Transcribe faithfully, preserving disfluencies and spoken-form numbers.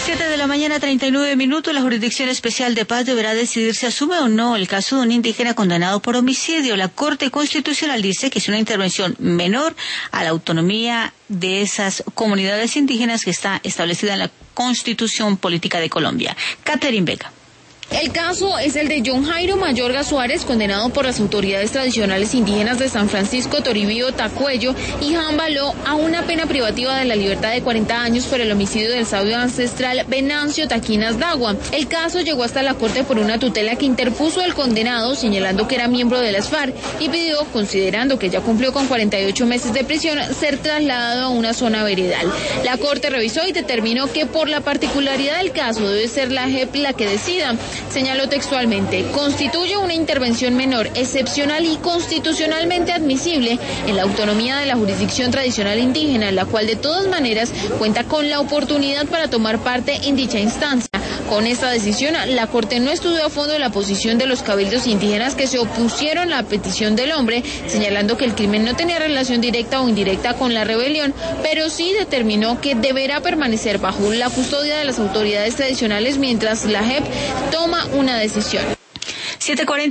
Siete de la mañana, treinta y nueve minutos. La Jurisdicción Especial de Paz deberá decidir si asume o no el caso de un indígena condenado por homicidio. La Corte Constitucional dice que es una intervención menor a la autonomía de esas comunidades indígenas que está establecida en la Constitución Política de Colombia. Catherine Vega. El caso es el de John Jairo Mayorga Suárez, condenado por las autoridades tradicionales indígenas de San Francisco, Toribío, Tacuello y Jambaló a una pena privativa de la libertad de cuarenta años por el homicidio del sabio ancestral Venancio Taquinas Dagua. El caso llegó hasta la Corte por una tutela que interpuso el condenado, señalando que era miembro de las FARC, y pidió, considerando que ya cumplió con cuarenta y ocho meses de prisión, ser trasladado a una zona veredal. La Corte revisó y determinó que por la particularidad del caso debe ser la J E P la que decida. Señaló textualmente: constituye una intervención menor, excepcional y constitucionalmente admisible en la autonomía de la jurisdicción tradicional indígena, la cual de todas maneras cuenta con la oportunidad para tomar parte en dicha instancia. Con esta decisión, la Corte no estudió a fondo la posición de los cabildos indígenas que se opusieron a la petición del hombre, señalando que el crimen no tenía relación directa o indirecta con la rebelión, pero sí determinó que deberá permanecer bajo la custodia de las autoridades tradicionales mientras la J E P toma una decisión. siete cuarenta